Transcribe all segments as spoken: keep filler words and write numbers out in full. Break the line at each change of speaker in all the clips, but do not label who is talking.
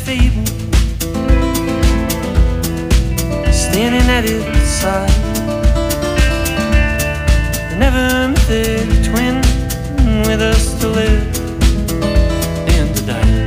fable, standing at its side. Never mythic twin with us to live and to die.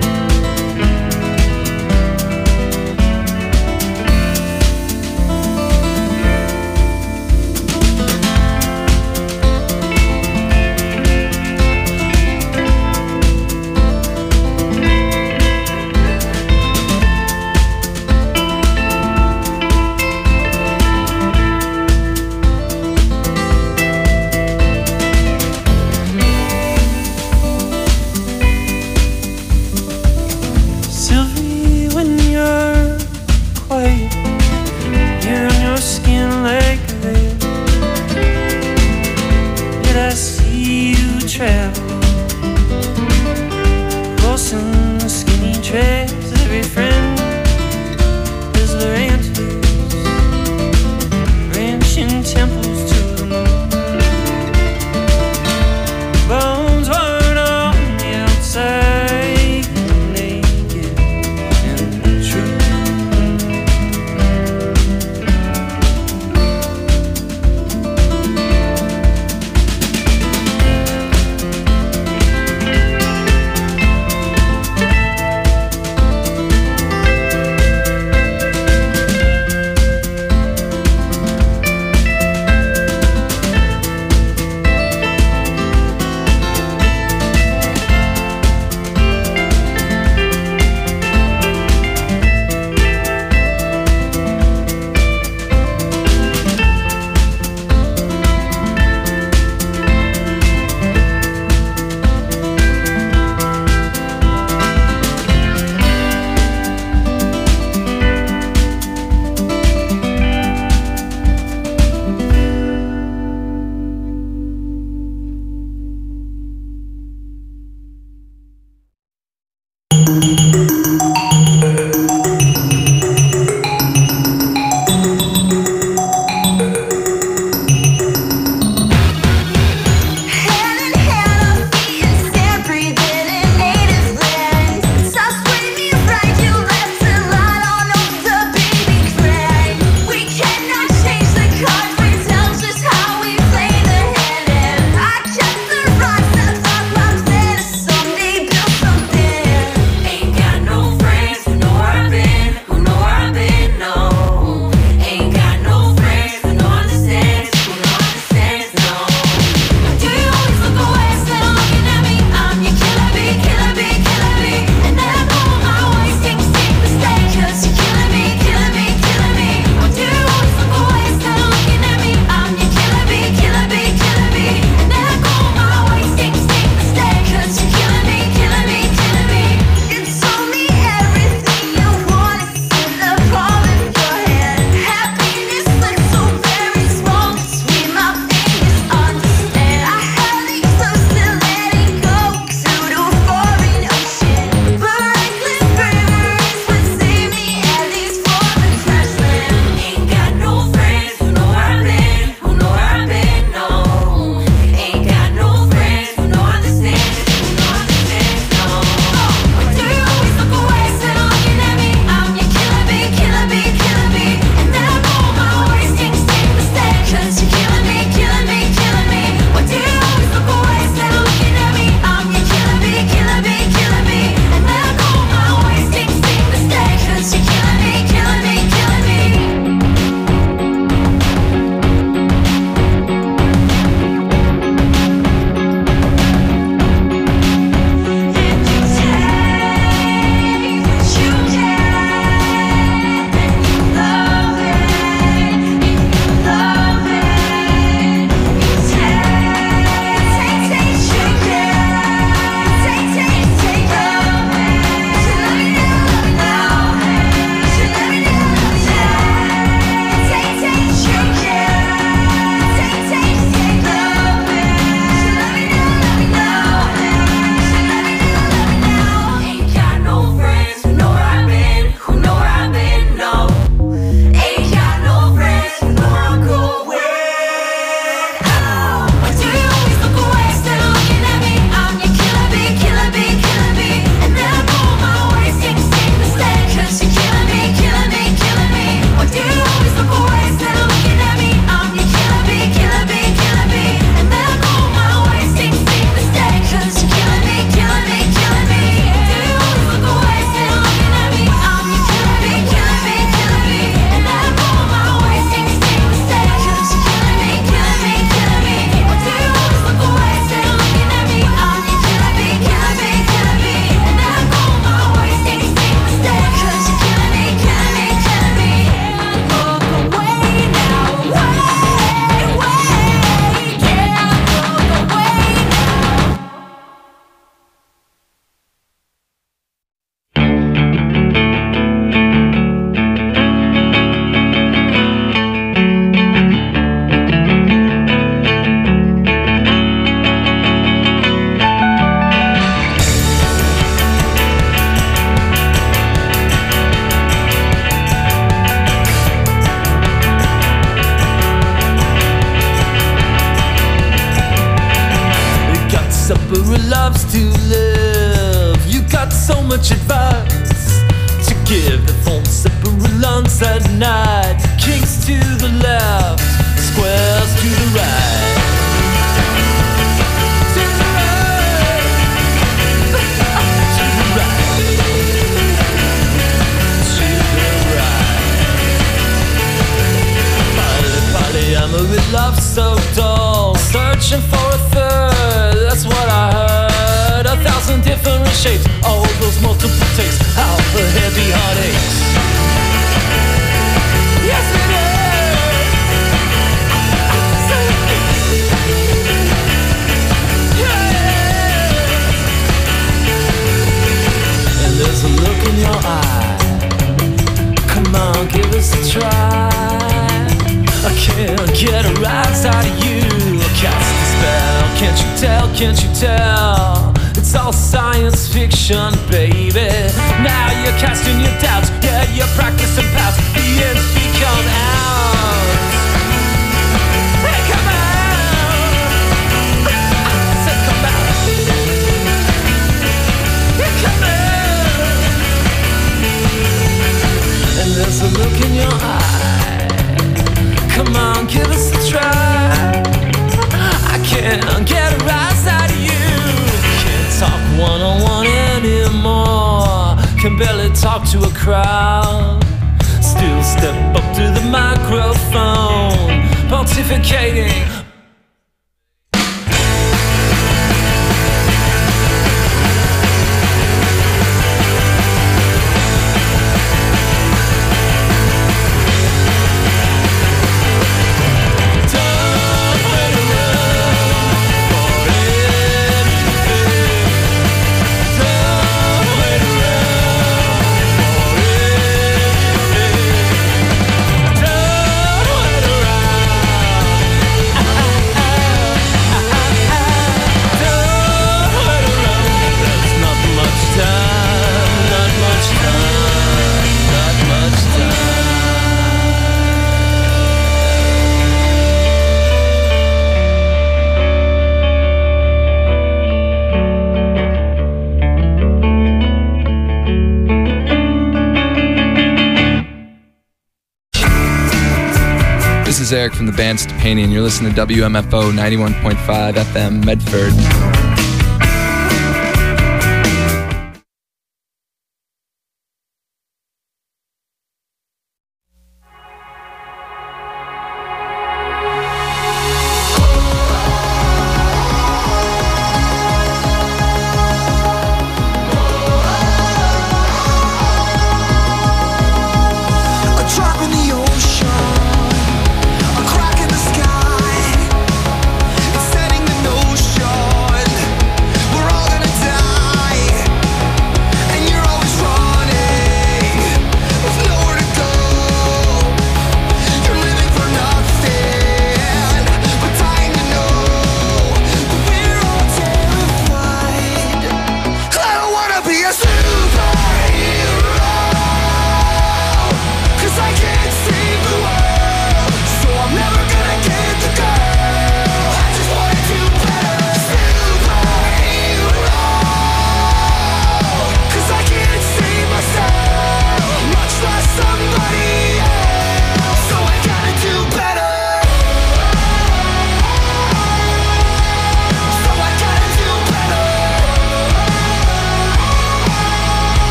to live. You got so much advice to give. The phone separate lungs at night. Kings to the left, squares to the right. To the right. To the right. To the right. Poly, polyamory with love so dull. Searching for a third, that's what I heard. A thousand different shapes, all those multiple takes. How the heavy heartaches. Yes it is. Yeah. And there's a look in your eye. Come on, give us a try. I can't get a rise out of you. Cast a spell, can't you tell, can't you tell? It's all science fiction, baby. Now you're casting your doubts. Yeah, you're practicing past. The ends become out. Hey, come out. I said come out. Yeah, come out. And there's a look in your eye. Come on, give us a try. I can't get a rise out of you. Can't talk one-on-one anymore. Can barely talk to a crowd. Still step up to the microphone, pontificating.
This is Eric from the band Stepani, and you're listening to W M F O ninety-one point five F M Medford.
Setting the no shore.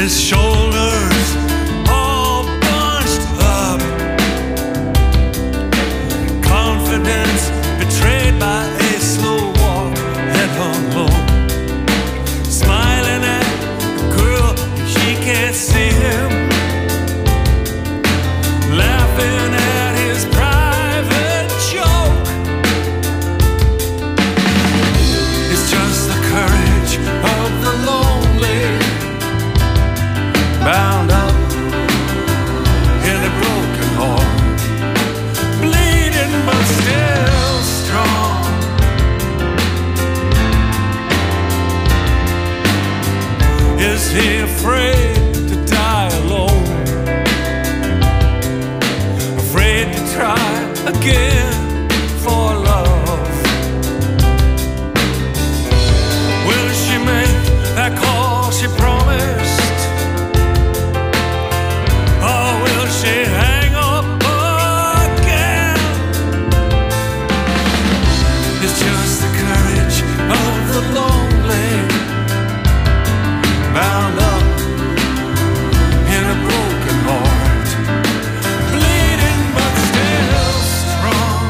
his shoulders all bunched up. Confidence betrayed by a slow walk, head hung low. Smiling at the girl, she can't see him. Laughing at his private joke. It's just the courage of the lonely, bound up in a broken heart, bleeding but still strong. Is he afraid to die alone? Afraid to try again for love? Will she make that call she promised? Or will she hang up again? It's just the courage of the lonely, bound up in a broken heart, bleeding but still strong.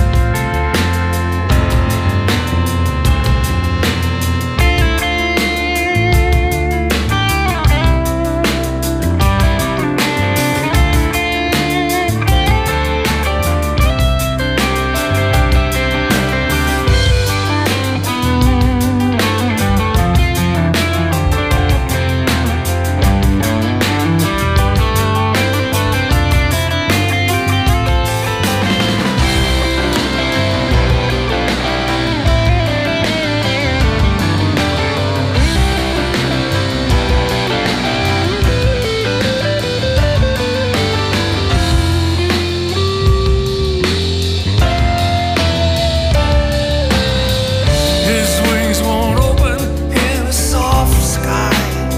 His wings won't open in a soft sky.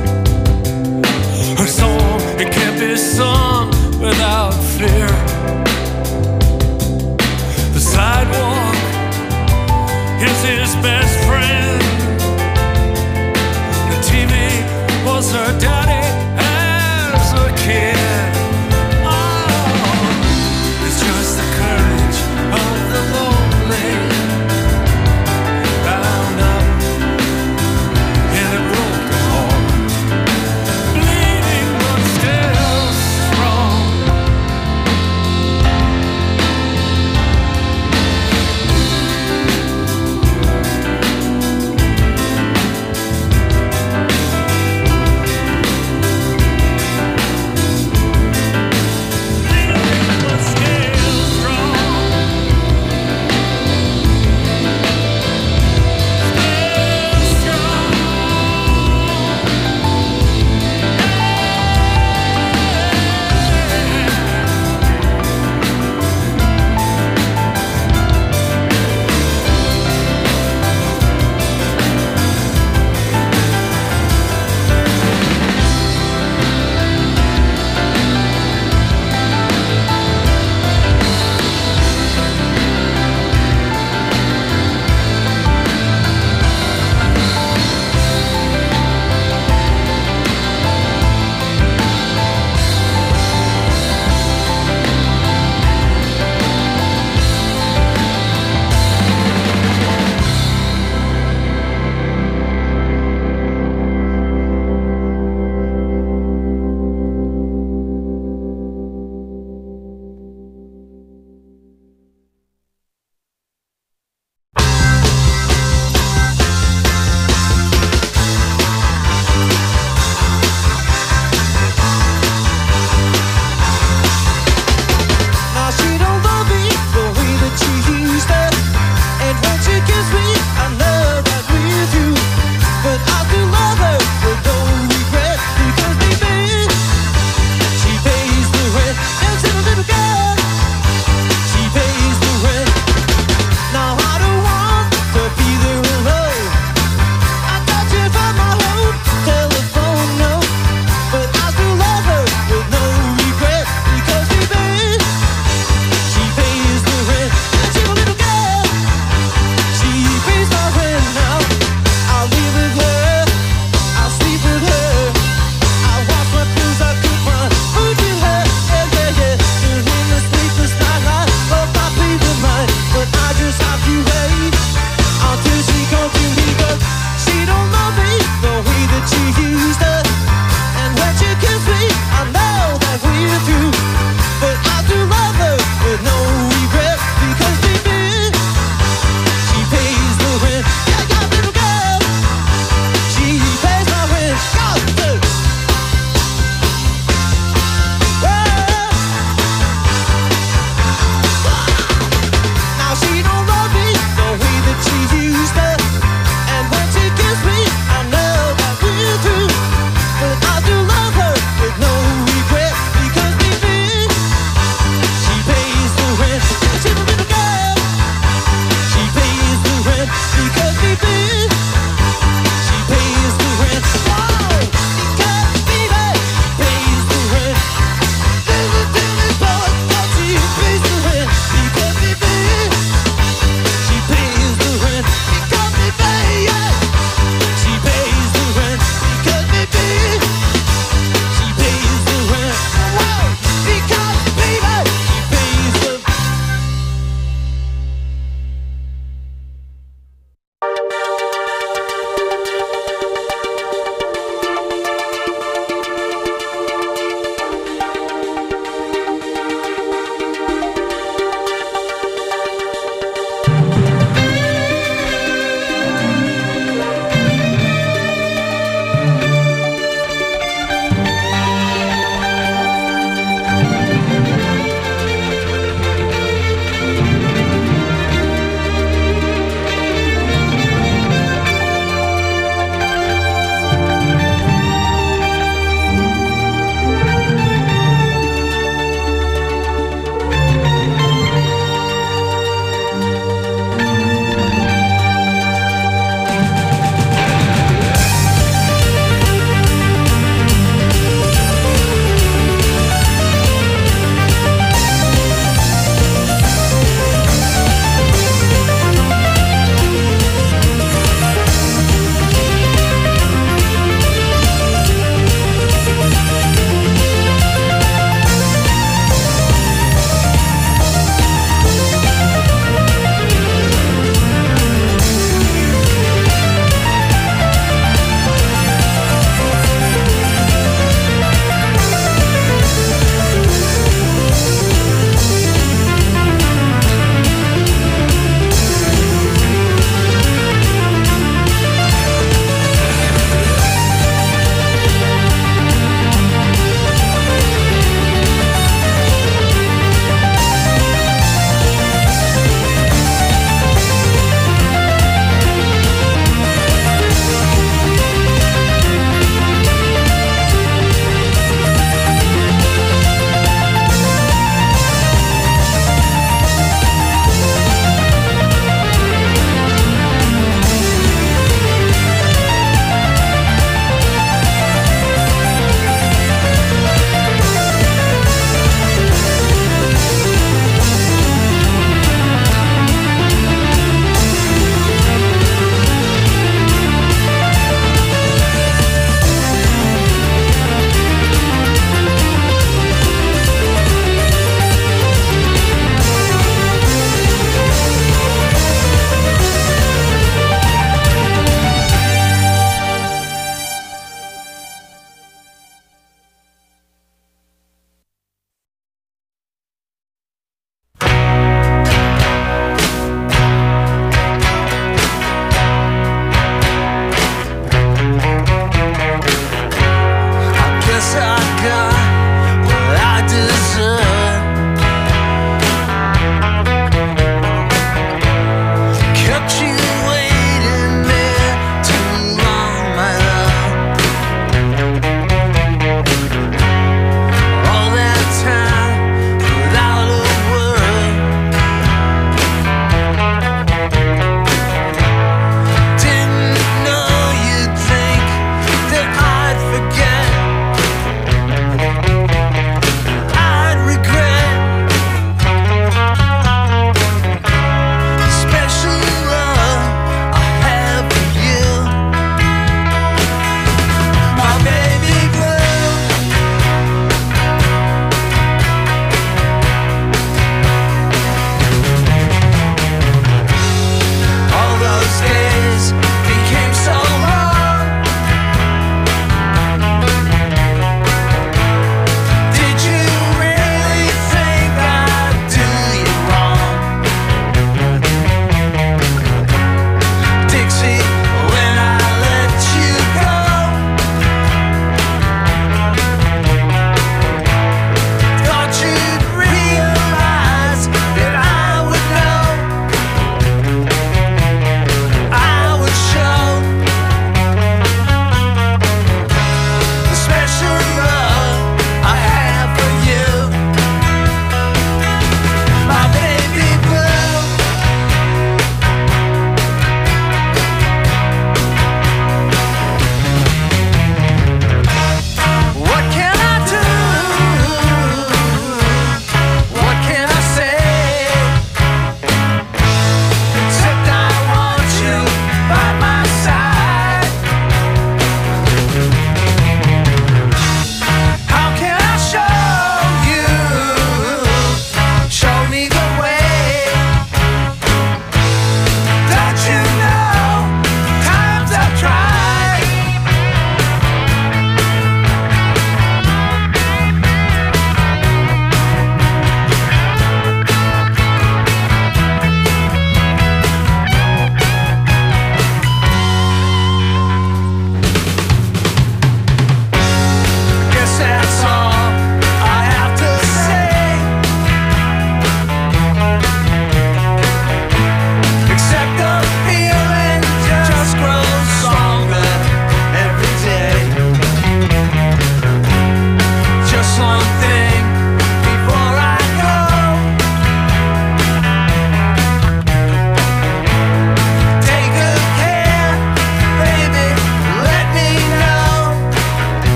Her song, it can't be sung without fear. The sidewalk is his best friend. The T V was her daddy as a kid. Oh, it's just the courage of the lonely, bound up in a broken heart, bleeding but still strong.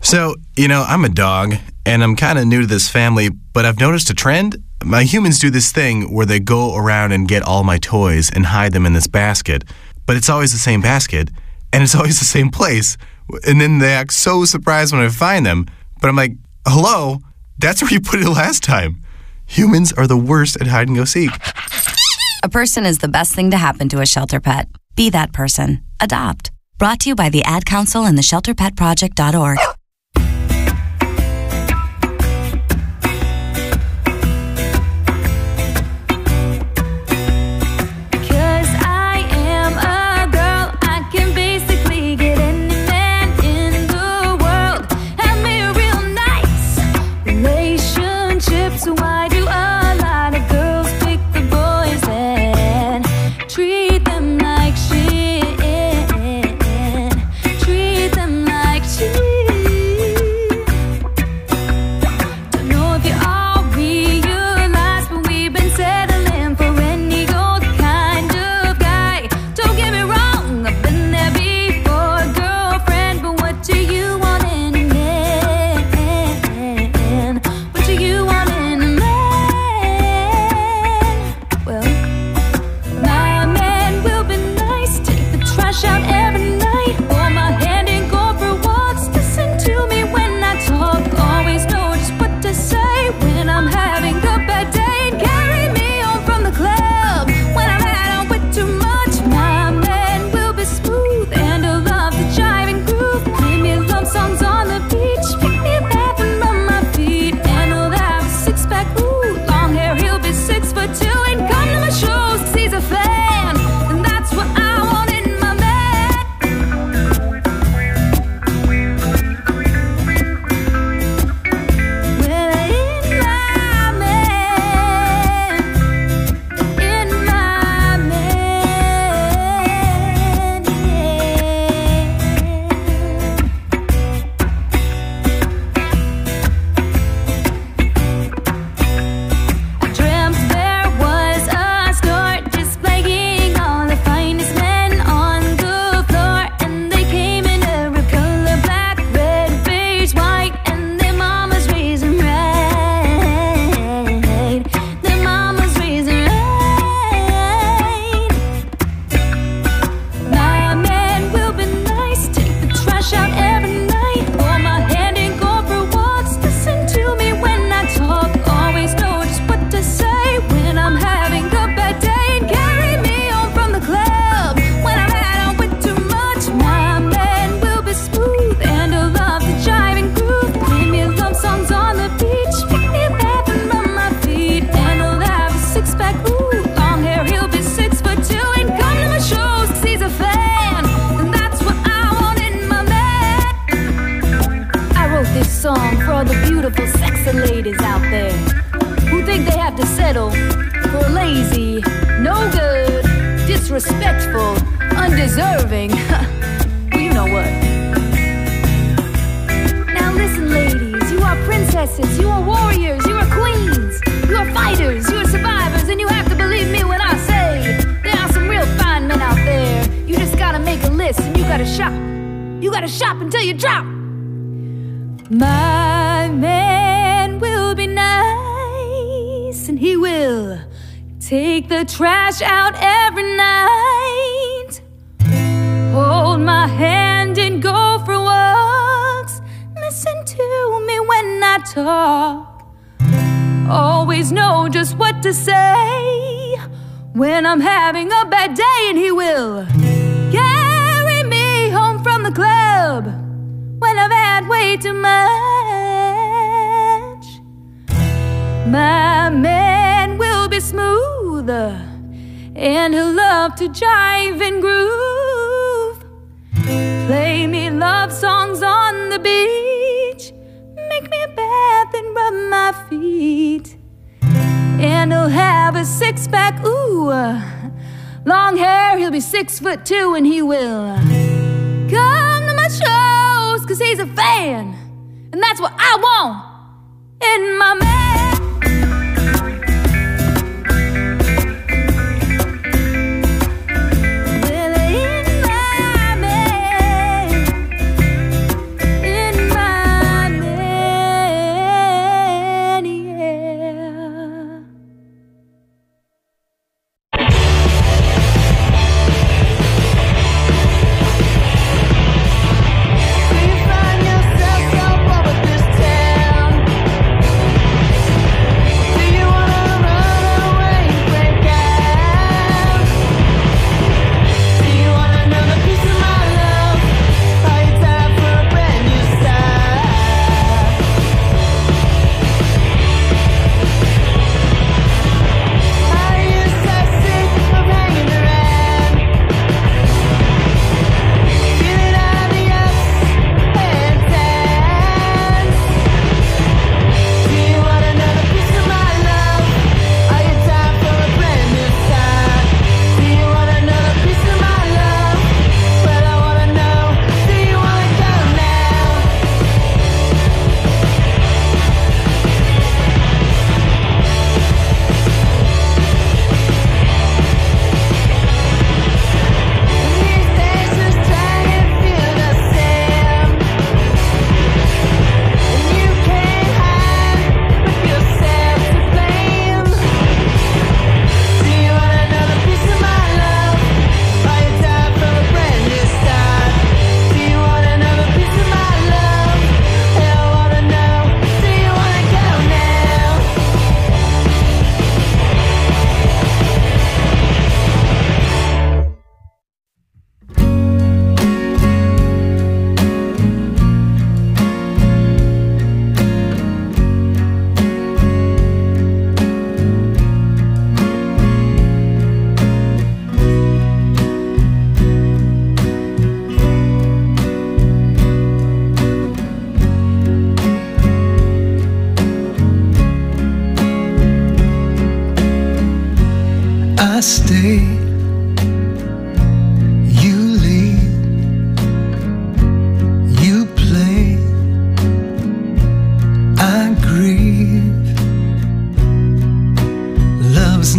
So, you know, I'm a dog, and I'm kind of new to this family, but I've noticed a trend. My humans do this thing where they go around and get all my toys and hide them in this basket, but it's always the same basket, and it's always the same place, and then they act so surprised when I find them, but I'm like, hello, that's where you put it last time. Humans are the worst at hide and go seek.
A person is the best thing to happen to a shelter pet. Be that person. Adopt. Brought to you by the Ad Council and the shelter pet project dot org.
Disrespectful, undeserving. Well, you know what? Now listen, ladies, you are princesses, you are warriors, you are queens, you are fighters, you are survivors, and you have to believe me when I say there are some real fine men out there. You just gotta make a list and you gotta shop. You gotta shop until you drop. My man will be nice, and he will take the trash out every night. Hold my hand and go for walks. Listen to me when I talk. Always know just what to say when I'm having a bad day, and he will carry me home from the club when I've had way too much. My man will be smooth, and he'll love to jive and groove. Play me love songs on the beach, make me a bath and rub my feet. And he'll have a six-pack, ooh, long hair, he'll be six foot two, and he will come to my shows, cause he's a fan, and that's what I want in my man. Well, in my man, in my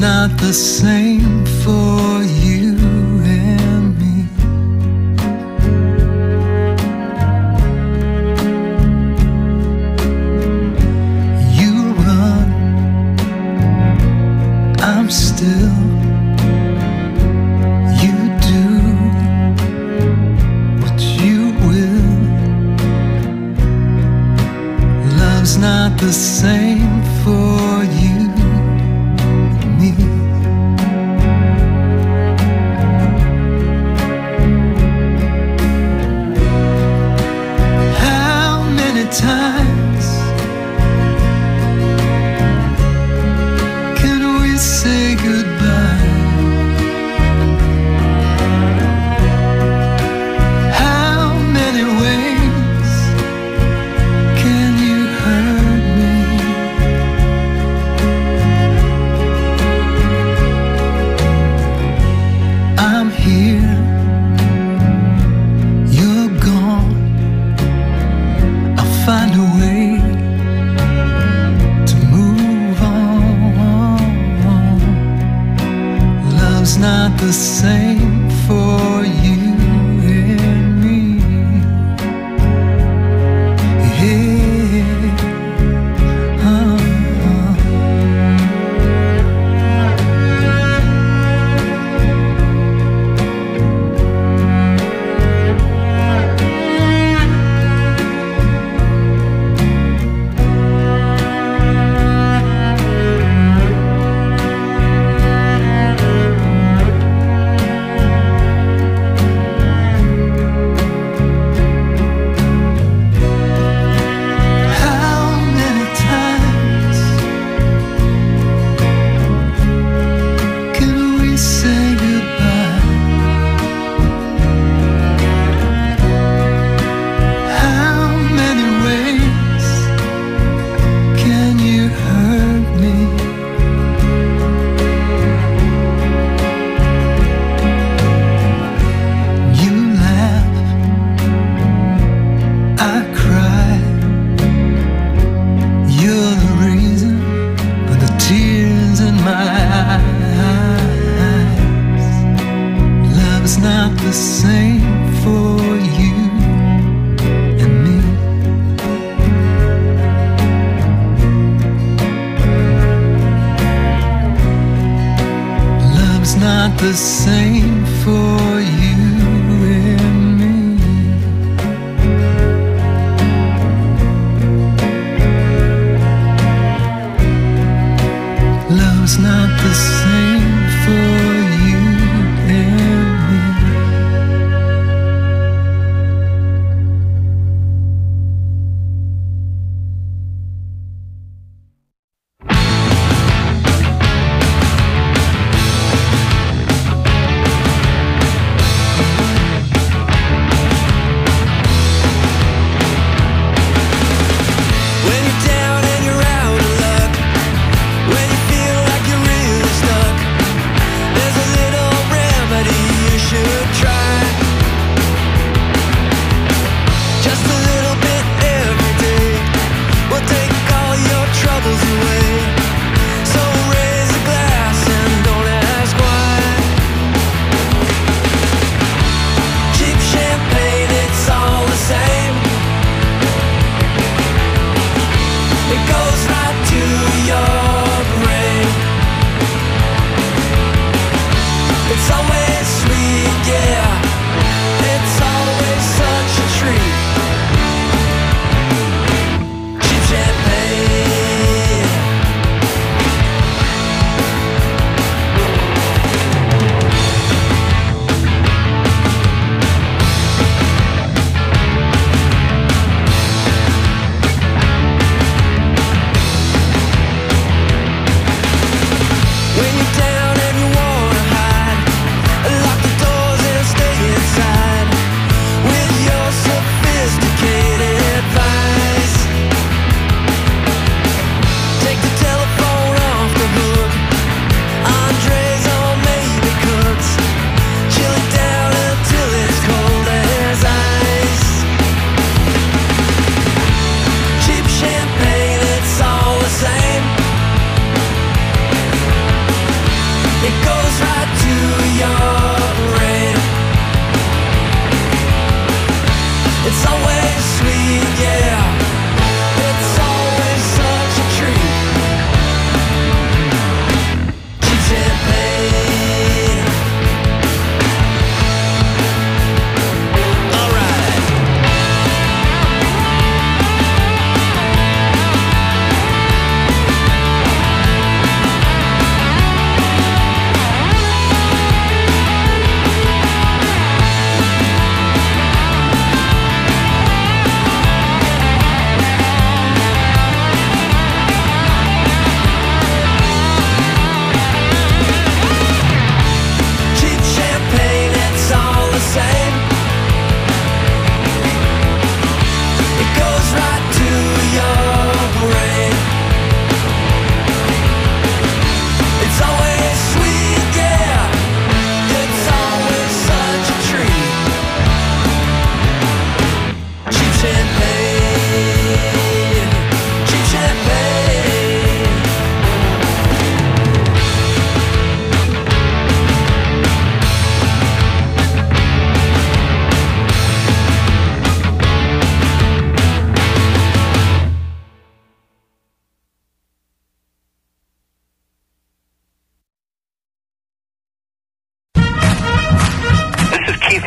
not the same for you and me. You run, I'm still. You do what you will. Love's not the same for you and me. How many times can we say goodbye? How many ways can you hurt me? I'm here, you're gone. I'll find a way to move on. Love's not the same for you and me. Yeah. Uh-uh. How many times can we say goodbye? How many ways can you hurt me? You laugh, I cry. You're the reason for the tears in my eyes. Love's not the same for you and me. Love's not the same for you and me. Love's not the same for you and me.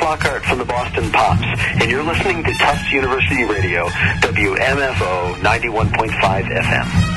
Flockhart from the Boston Pops, and you're listening to Tufts University Radio, W M F O ninety-one point five F M.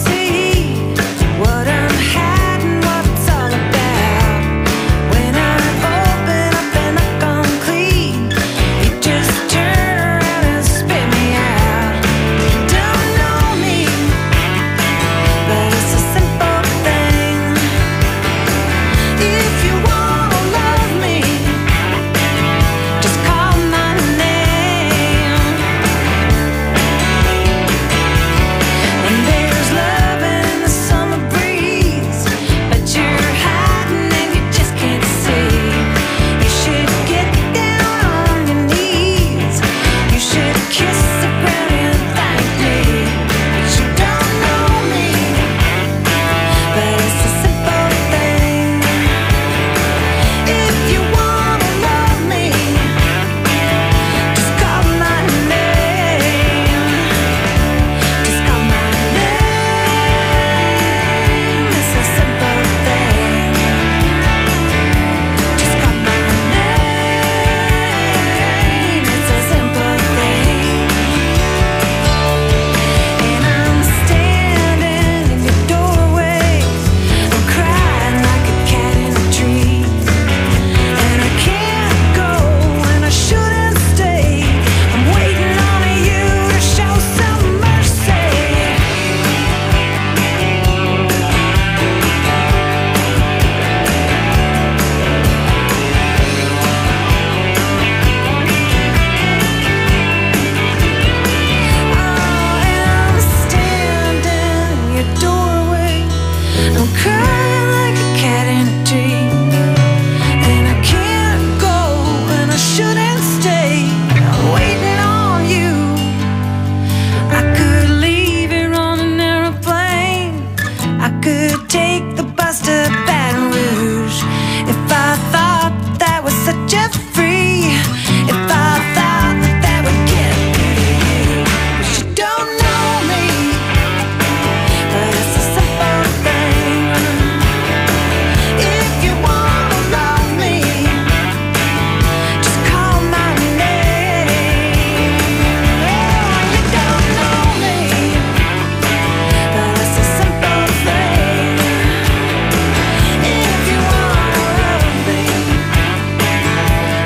What I'm hiding, what it's all about. When I you free. If I thought that that would get me to you, but you don't know me. But it's a simple thing. If you wanna love me, just call my name. Oh, you don't know me, but it's a simple thing. If you wanna love me,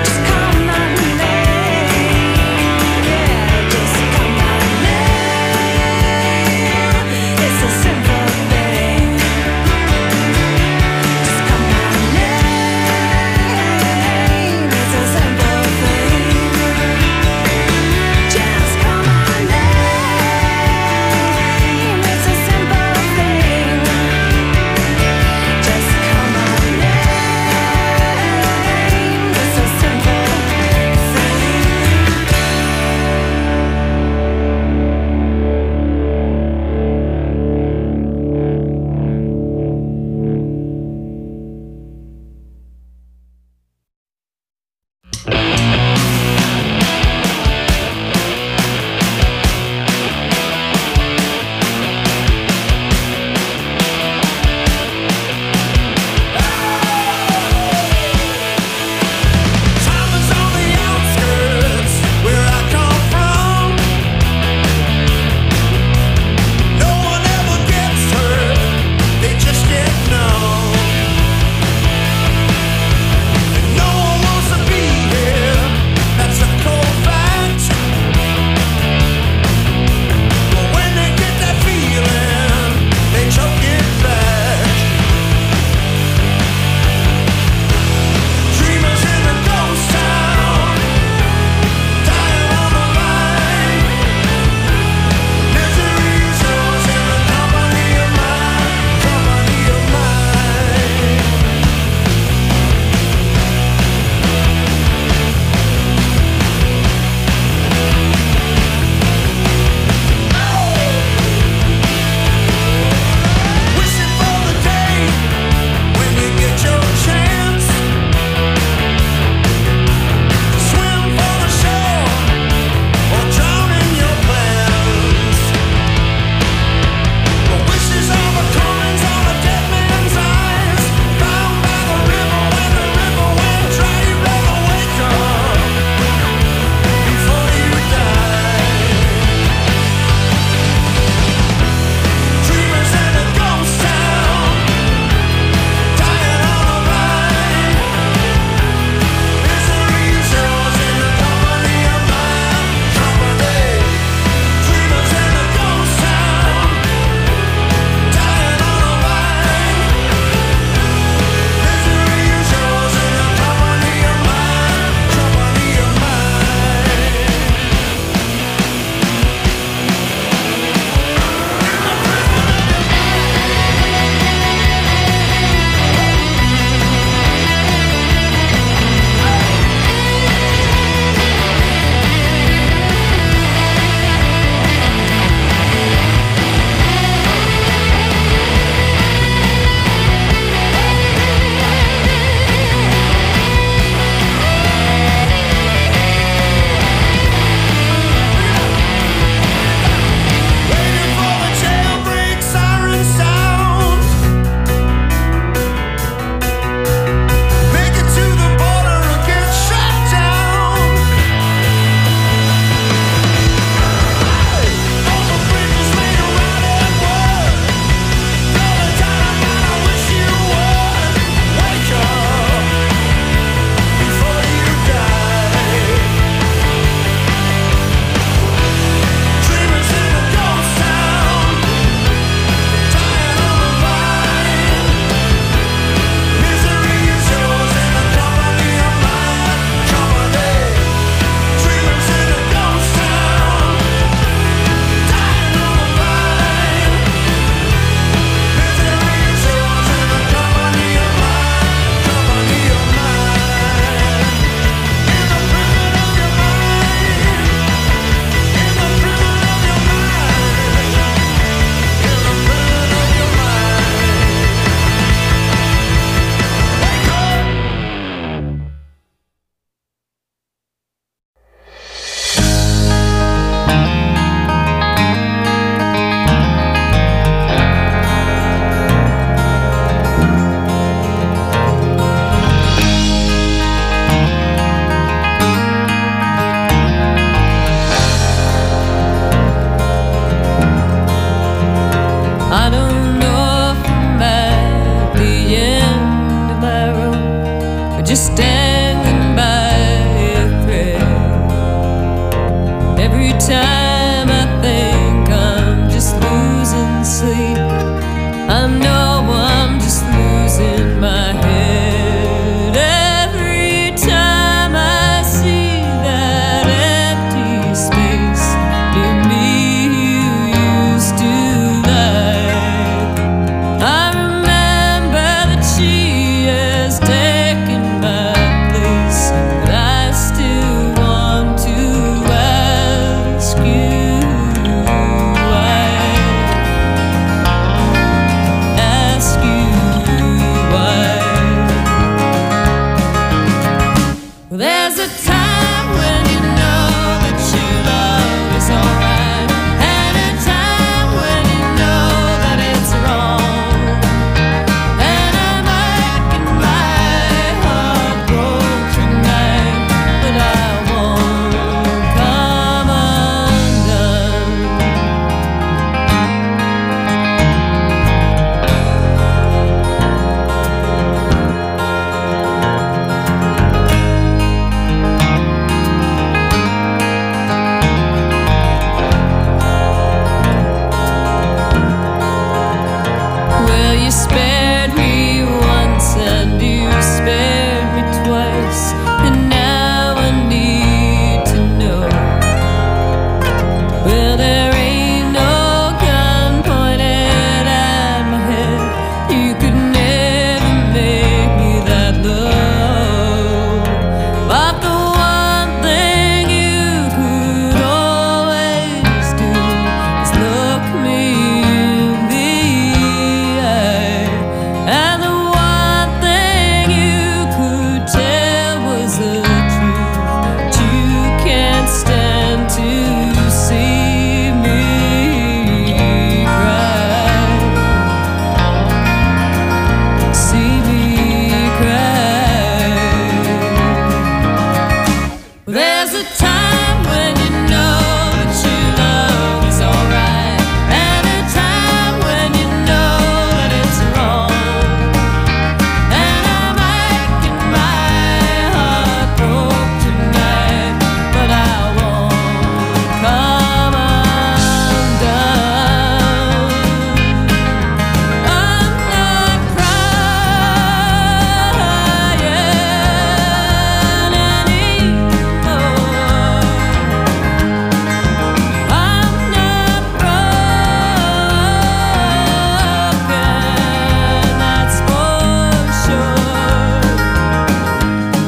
hanging by a thread. Every time